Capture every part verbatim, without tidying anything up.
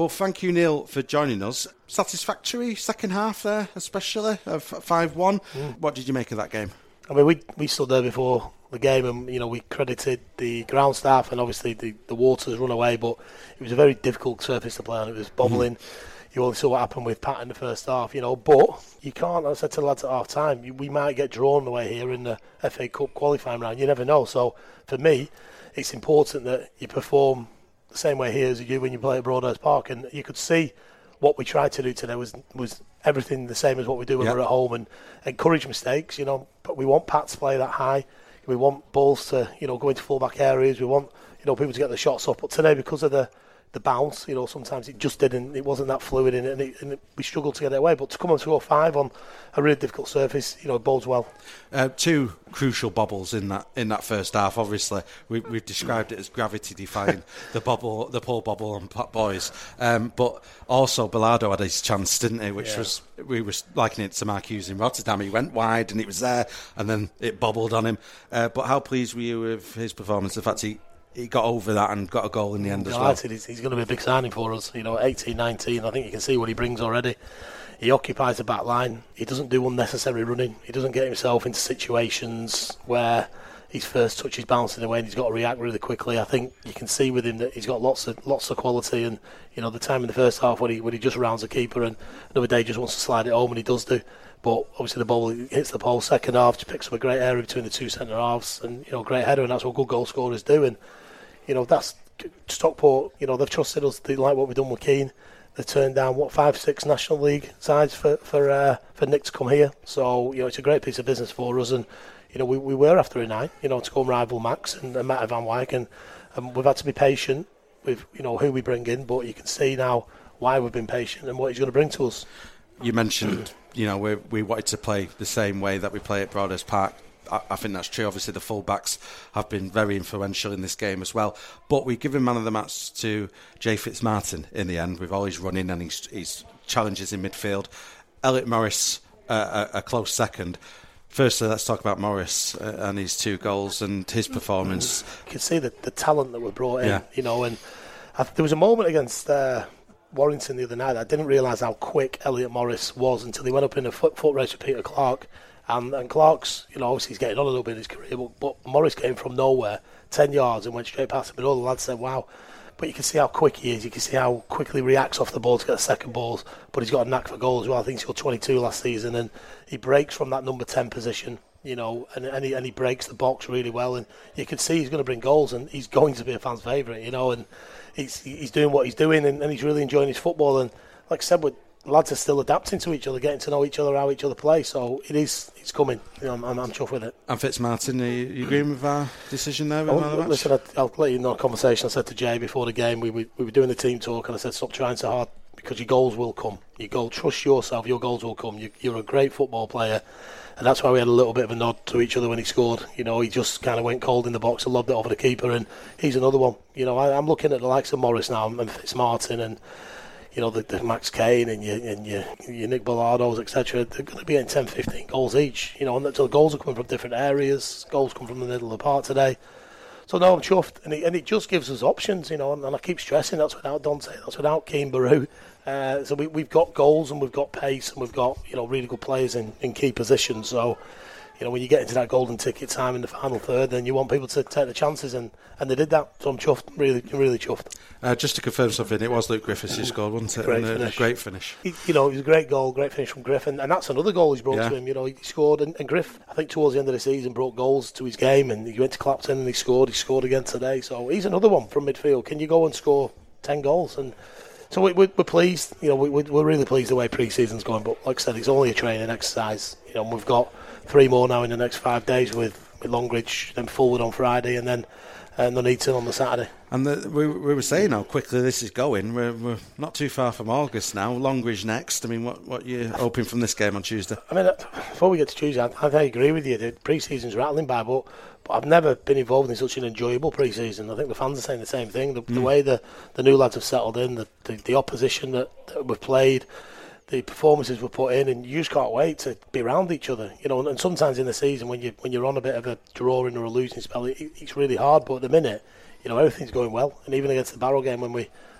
well, thank you, Neil, for joining us. Satisfactory second half there, especially, of five one. Mm. What did you make of that game? I mean, we we stood there before the game and, you know, we credited the ground staff and obviously the, the waters run away, but it was a very difficult surface to play on. It was bobbling. Mm. You only saw what happened with Pat in the first half, you know, but you can't, I said to the lads at half time, we might get drawn away here in the F A Cup qualifying round. You never know. So for me, it's important that you perform the same way here as you do when you play at Broadhurst Park, and you could see what we tried to do today was was everything the same as what we do when yep. we're at home, and encourage mistakes, you know. But we want Pat to play that high. We want balls to, you know, go into full-back areas. We want, you know, people to get the shots up. But today, because of the, the bounce, you know, sometimes it just didn't, it wasn't that fluid in it, and, it, and it, we struggled to get it away. But to come on to oh five on a really difficult surface, you know, it bodes well. Uh, two crucial bobbles in that in that first half. Obviously, we, we've described it as gravity-defying, the bobble, the Paul Bobble on Pat Boys. Um, but also, Bilardo had his chance, didn't he? Which yeah. was, we were likening it to Mark Hughes in Rotterdam. He went wide and it was there, and then it bobbled on him. Uh, but how pleased were you with his performance? The fact he he got over that and got a goal in the end as well. He's, he's going to be a big signing for us. You know, eighteen, nineteen, I think you can see what he brings already. He occupies the back line. He doesn't do unnecessary running. He doesn't get himself into situations where his first touch is bouncing away and he's got to react really quickly. I think you can see with him that he's got lots of lots of quality, and, you know, the time in the first half when he when he just rounds the keeper and another day just wants to slide it home, and he does do. But obviously the ball hits the pole. Second half, just picks up a great area between the two centre halves, and, you know, great header, and that's what good goal scorers do. And, you know, that's Stockport. You know, they've trusted us. They like what we've done with Keane. They turned down what five, six National League sides for for uh, for Nick to come here. So, you know, it's a great piece of business for us. And, you know, we, we were after a nine, you know, to go and rival Max and, and Matt Van Wyk, and, and we've had to be patient with, you know, who we bring in. But you can see now why we've been patient and what he's going to bring to us. You mentioned, you know, we we wanted to play the same way that we play at Broadhurst Park. I think that's true. Obviously, the full-backs have been very influential in this game as well. But we've given man of the match to Jay Fitzmartin in the end, with all his running and his, his challenges in midfield. Elliot Morris, uh, a, a close second. Firstly, let's talk about Morris uh, and his two goals and his performance. You can see the, the talent that we brought in, yeah. you know, and I, there was a moment against uh, Warrington the other night that I didn't realise how quick Elliot Morris was until he went up in a foot, foot race with Peter Clark. And, and Clark's, you know, obviously he's getting on a little bit in his career, but, but Morris came from nowhere, ten yards, and went straight past him. And all the lads said, wow. But you can see how quick he is. You can see how quickly he reacts off the ball to get the second balls. But he's got a knack for goals as well. I think he scored twenty-two last season, and he breaks from that number ten position, you know, and, and, he, and he breaks the box really well. And you can see he's going to bring goals, and he's going to be a fan's favourite, you know, and he's he's doing what he's doing, and, and he's really enjoying his football. And like I said, with lads are still adapting to each other, getting to know each other, how each other play. So it is, it's coming. You know, I'm, I'm, I'm chuffed with it. And Fitzmartin, are you, you agreeing with our decision there? With oh, listen, I, I'll let you know a conversation I said to Jay before the game. We, we we were doing the team talk, and I said, stop trying so hard, because your goals will come. You go, trust yourself, your goals will come. You, you're a great football player. And that's why we had a little bit of a nod to each other when he scored. You know, he just kind of went cold in the box and lobbed it over the keeper, and he's another one. You know, I, I'm looking at the likes of Morris now and Fitzmartin, and, you know, the, the Max Kane and your, and your, your Nick Bilardos, et cetera. They're going to be getting ten, fifteen goals each. You know, and so the goals are coming from different areas. Goals come from the middle of the park today. So, no, I'm chuffed. And it, and it just gives us options, you know, and, and I keep stressing that's without Dante, that's without Keane Baru. Uh, so we, we've got goals and we've got pace and we've got, you know, really good players in, in key positions. So, you know, when you get into that golden ticket time in the final third, then you want people to take the chances, and, and they did that. So I'm chuffed, really, really chuffed. Uh, just to confirm something, it was Luke Griffiths who scored, wasn't it? Great and finish. A great finish. He, you know, it was a great goal, great finish from Griff, and, and that's another goal he's brought yeah. to him. You know, he scored, and, and Griff, I think towards the end of the season, brought goals to his game, and he went to Clapton and he scored. He scored again today. So he's another one from midfield. Can you go and score ten goals? And so we, we're pleased. You know, we, we're really pleased the way pre-season's going. But like I said, it's only a training exercise. You know, and we've got three more now in the next five days with, with Longridge, then Fulwood on Friday, and then uh, Nuneaton on the Saturday. And the, we, we were saying how quickly this is going. We're, we're not too far from August now. Longridge next. I mean, what what are you hoping from this game on Tuesday? I mean, before we get to Tuesday, I, I agree with you. The pre-season's rattling by, but, but I've never been involved in such an enjoyable pre-season. I think the fans are saying the same thing. The, mm. the way the, the new lads have settled in, the, the, the opposition that, that we've played, the performances were put in, and you just can't wait to be around each other, you know. And, and sometimes in the season, when you when you're on a bit of a drawing or a losing spell, it, it's really hard. But at the minute, you know, everything's going well. And even against the Barrow game, when we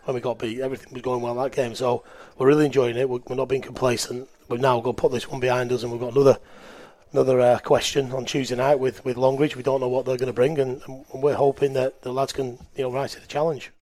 when we got beat. Everything was going well in that game. So we're really enjoying it. We're, we're not being complacent. We've now got to put this one behind us, and we've got another another uh, question on Tuesday night with, with Longridge. We don't know what they're going to bring, and, and we're hoping that the lads can, you know, rise to the challenge.